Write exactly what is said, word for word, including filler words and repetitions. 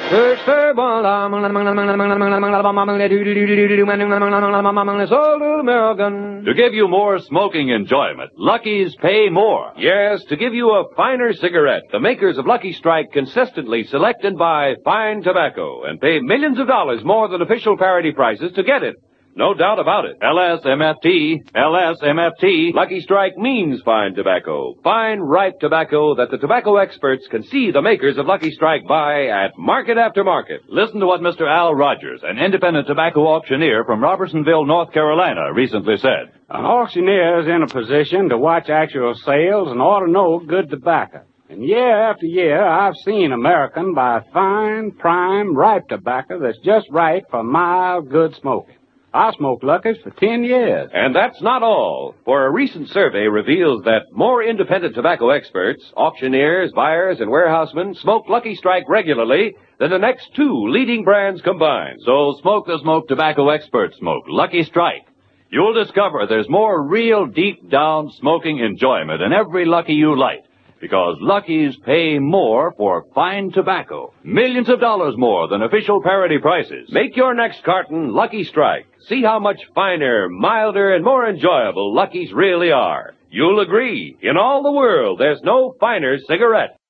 American. To give you more smoking enjoyment, Lucky's pay more. Yes, to give you a finer cigarette, the makers of Lucky Strike consistently select and buy fine tobacco and pay millions of dollars more than official parity prices to get it. No doubt about it. L S M F T, L S M F T. Lucky Strike means fine tobacco. Fine, ripe tobacco that the tobacco experts can see the makers of Lucky Strike buy at market after market. Listen to what Mister Al Rogers, an independent tobacco auctioneer from Robertsonville, North Carolina, recently said. An auctioneer is in a position to watch actual sales and ought to know good tobacco. And year after year, I've seen American buy fine, prime, ripe tobacco that's just right for mild, good smoking. I smoked Lucky's for ten years. And that's not all. For a recent survey reveals that more independent tobacco experts, auctioneers, buyers, and warehousemen smoke Lucky Strike regularly than the next two leading brands combined. So smoke the smoke tobacco experts smoke Lucky Strike. You'll discover there's more real deep down smoking enjoyment in every Lucky you light. Because Lucky's pay more for fine tobacco. Millions of dollars more than official parity prices. Make your next carton Lucky Strike. See how much finer, milder, and more enjoyable Lucky's really are. You'll agree, in all the world, there's no finer cigarette.